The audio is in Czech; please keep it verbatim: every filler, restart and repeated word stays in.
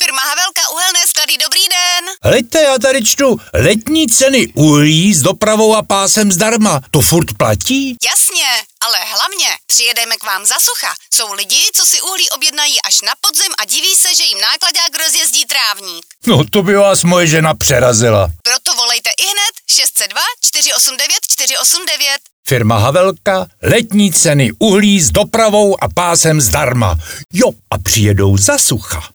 Firma Havelka Uhelné sklady, dobrý den. Hleďte, já tady čtu letní ceny uhlí s dopravou a pásem zdarma. To furt platí? Jasně, ale hlavně přijedeme k vám za sucha. Jsou lidi, co si uhlí objednají až na podzim a diví se, že jim nákladák rozjezdí trávník. No to by vás moje žena přerazila. Proto volejte ihned šest set dva, čtyři osm devět, čtyři osm devět. Firma Havelka, letní ceny uhlí s dopravou a pásem zdarma. Jo, a přijedou za sucha.